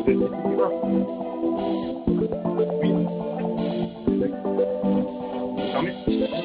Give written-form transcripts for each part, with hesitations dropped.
Vous êtes ici, c'est ça? Oui. Fermé.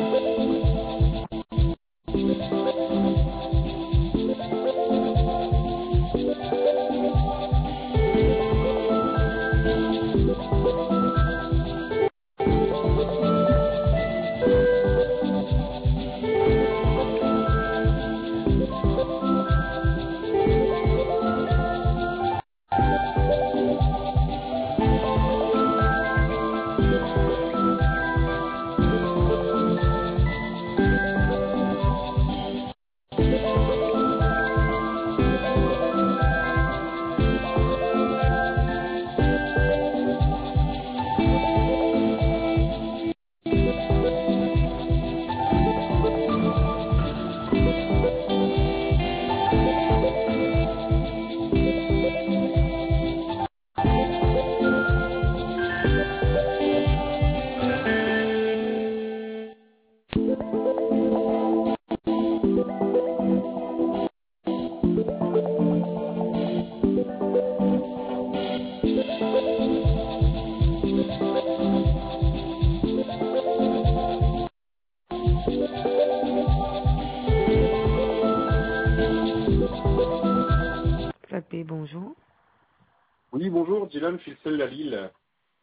Flatpay, bonjour. Oui, bonjour, Dylan Filsel à Lille.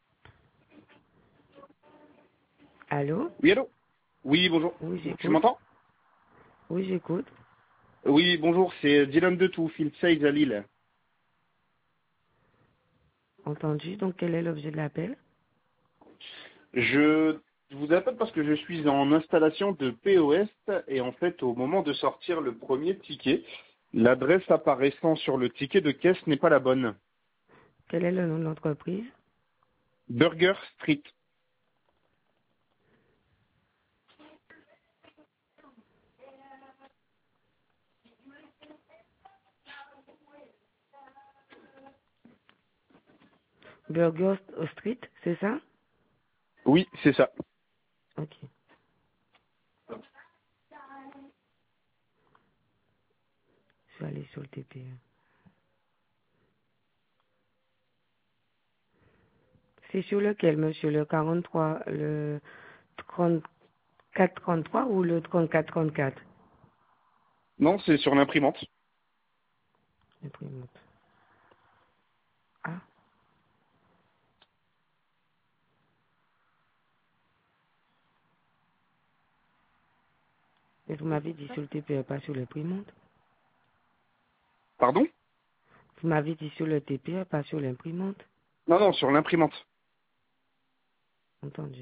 Allô? Oui, allô? Oui, bonjour. Oui, Tu j'écoute. m'entends? Oui, j'écoute. Oui, bonjour, c'est Dylan de Tout, Filsel à Lille. Entendu. Donc, quel est l'objet de l'appel? Je vous appelle parce que je suis en installation de POS et en fait, au moment de sortir le premier ticket, l'adresse apparaissant sur le ticket de caisse n'est pas la bonne. Quel est le nom de l'entreprise? Burger Street. Burger Street, c'est ça? Oui, c'est ça. Ok. Je vais aller sur le TPE. C'est sur lequel, monsieur? Le 43, le 34-33 ou le 34-34? Non, c'est sur l'imprimante. Imprimante. Ah. Et vous m'avez dit sur le TPE, pas sur l'imprimante? Pardon? Vous m'avez dit sur le TPE, pas sur l'imprimante? Non, non, sur l'imprimante. Entendu.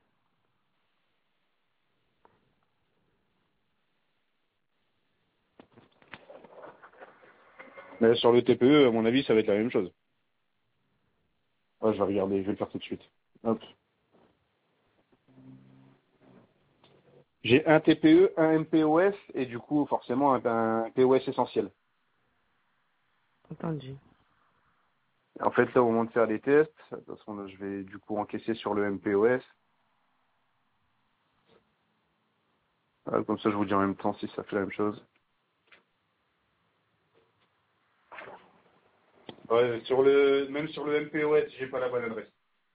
Mais sur le TPE, à mon avis, ça va être la même chose. Ah, je vais regarder, je vais le faire tout de suite. Hop. J'ai un TPE, un MPOS et du coup, forcément, un POS essentiel. Entendu. En fait, là, au moment de faire les tests, de toute façon, là, je vais du coup encaisser sur le MPOS. Comme ça, je vous dis en même temps si ça fait la même chose. Ouais, même sur le MPOS, j'ai pas la bonne adresse.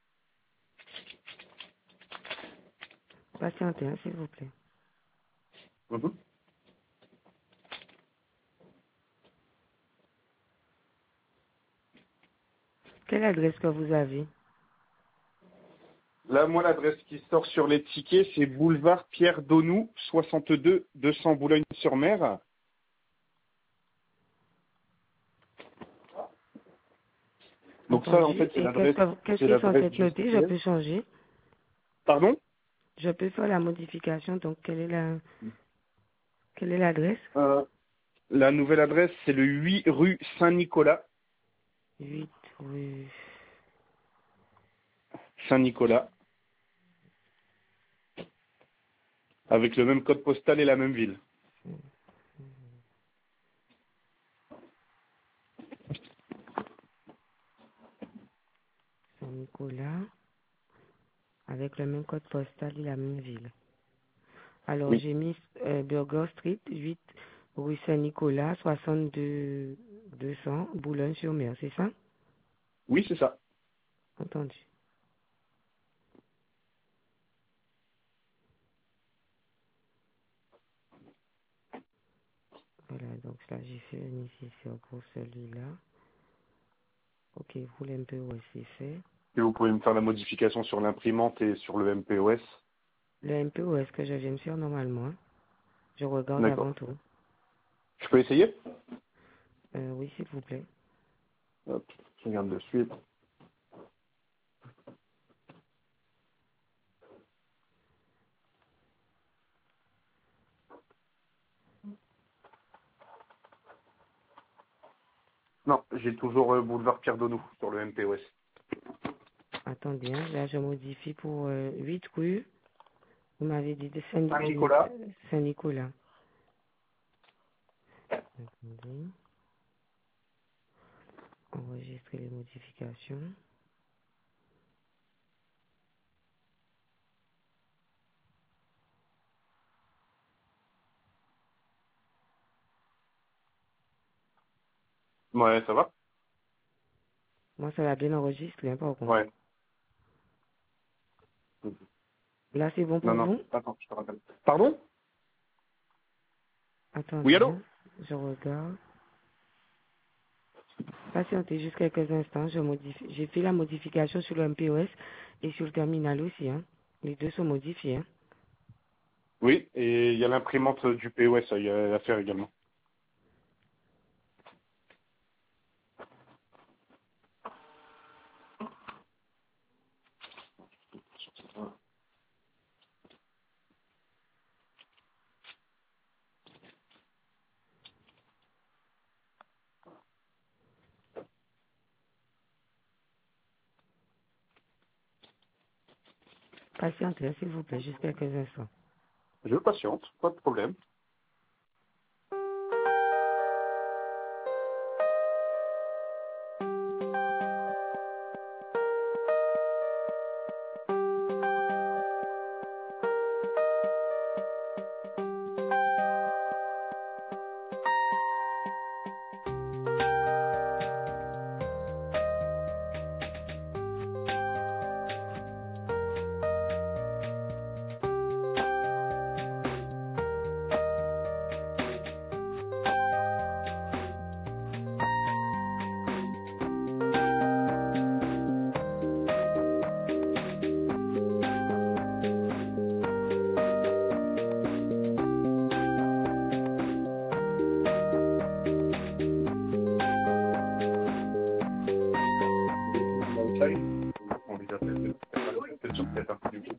Patientez, hein, s'il vous plaît. Mhm. Quelle adresse que vous avez? Là, moi, l'adresse qui sort sur les tickets, c'est boulevard Pierre Donou, 62 200 Boulogne-sur-Mer. Donc ça, en Entendu. fait, Et qu'est-ce c'est qui est censé l'adresse être du noté? Je CPS. peux changer. Pardon? Je peux faire la modification. Donc, quelle est l'adresse? La nouvelle adresse, c'est le 8 rue Saint-Nicolas. 8 rue. Saint-Nicolas. Avec le même code postal et la même ville. Saint-Nicolas, avec le même code postal et la même ville. Alors, Oui. j'ai mis Burger Street, 8 rue Saint-Nicolas, 62 200, Boulogne-sur-Mer, c'est ça? Oui, c'est ça. Entendu. Voilà, donc là, j'ai fait le nécessaire pour celui-là. Ok, pour l'MPOS, c'est fait. Et vous pouvez me faire la modification sur l'imprimante et sur le MPOS. Le MPOS que je viens de faire normalement, je regarde avant D'accord. tout. Je peux essayer? Oui, s'il vous plaît. Hop, je regarde de suite. Non, j'ai toujours boulevard Pierre Donou sur le MPOS. Attendez, hein, là, je modifie pour 8 rue. Vous m'avez dit de Saint-Nicolas. Saint-Nicolas. Attendez. Enregistrer les modifications. Ouais, ça va? Moi, ça va bien enregistrer, hein, par contre. Ouais. Là, c'est bon Non, pour non, vous? attends, je te rappelle. Pardon? Oui, Attendez, allô? hein, je regarde. Patientez juste quelques instants. J'ai fait la modification sur le MPOS et sur le terminal aussi. Hein. Les deux sont modifiés. Hein. Oui, et il y a l'imprimante du POS à faire également. Patientez, hein, s'il vous plaît, juste quelques instants. Je patiente, pas de problème. On les appelle peut-être un peu du coup.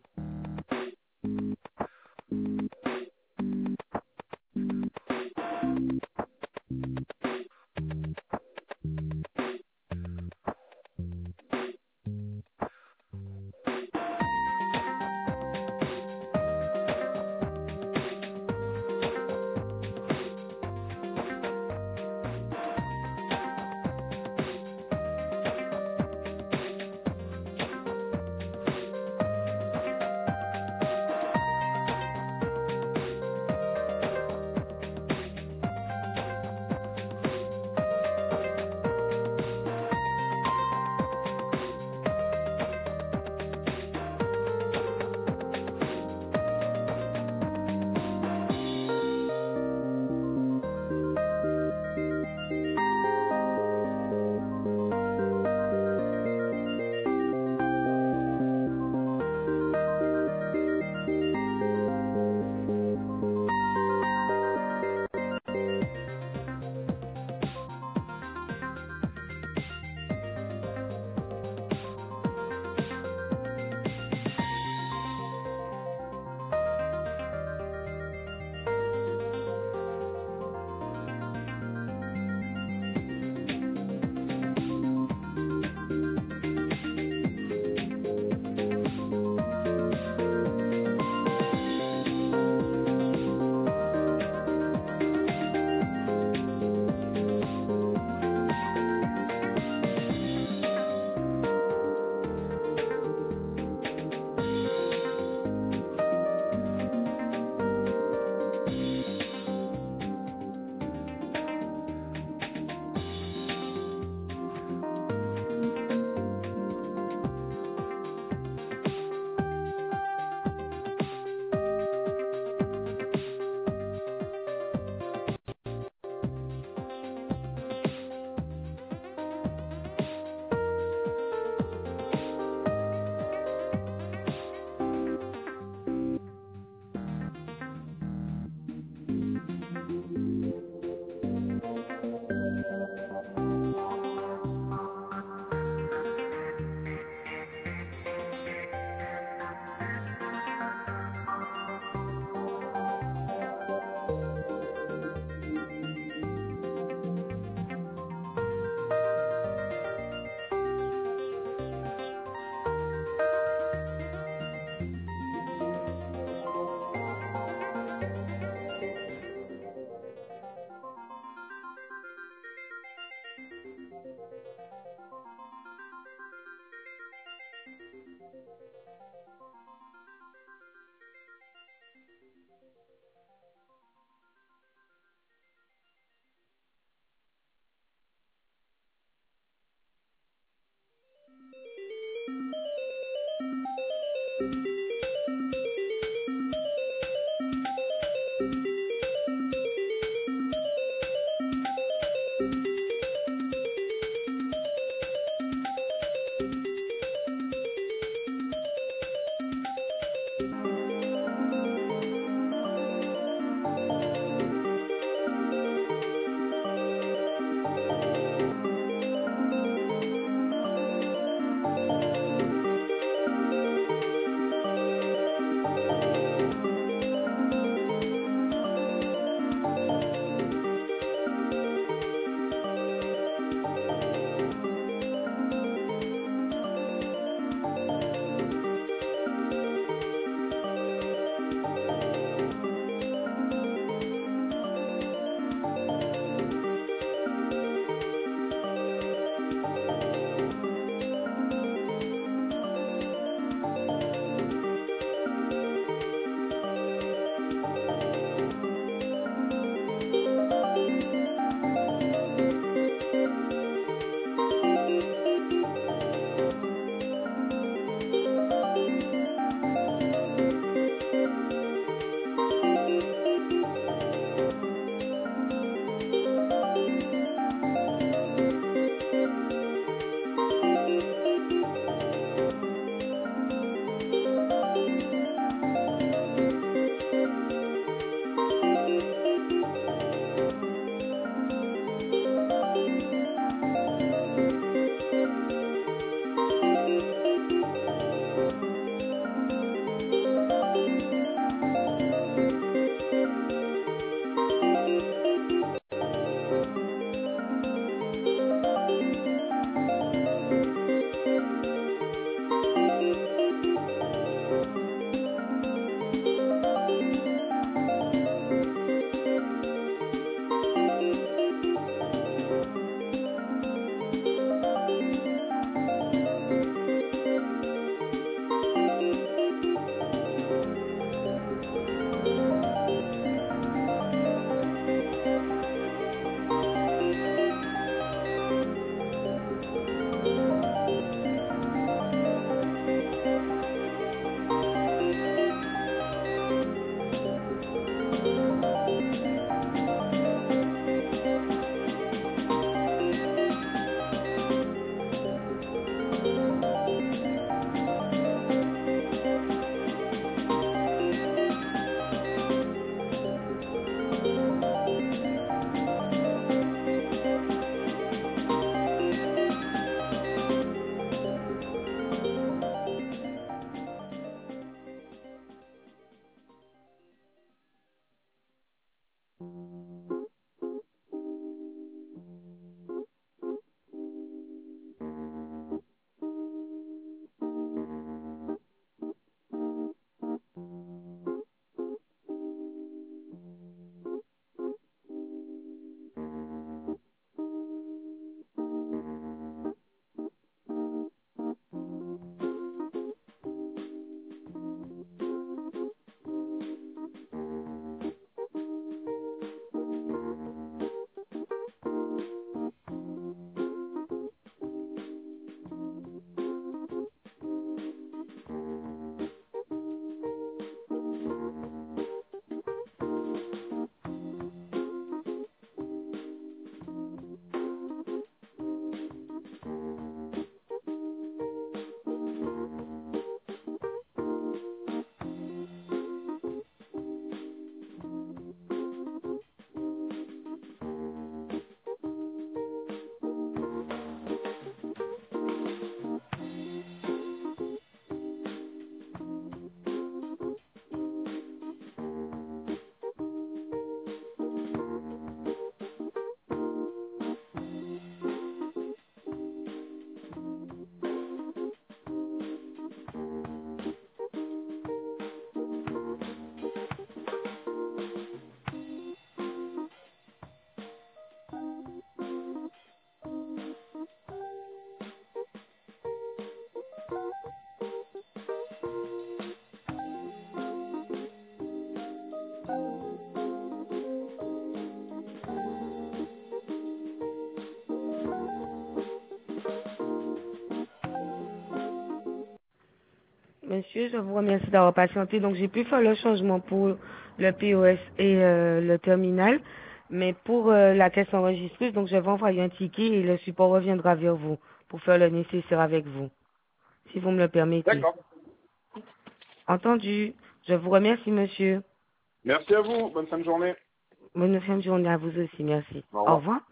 monsieur. Je vous remercie d'avoir patienté. Donc, j'ai pu faire le changement pour le POS et le terminal. Mais pour la caisse enregistreuse, donc je vais envoyer un ticket et le support reviendra vers vous pour faire le nécessaire avec vous, si vous me le permettez. D'accord. Entendu. Je vous remercie, monsieur. Merci à vous. Bonne fin de journée. Bonne fin de journée à vous aussi. Merci. Au Au revoir. revoir.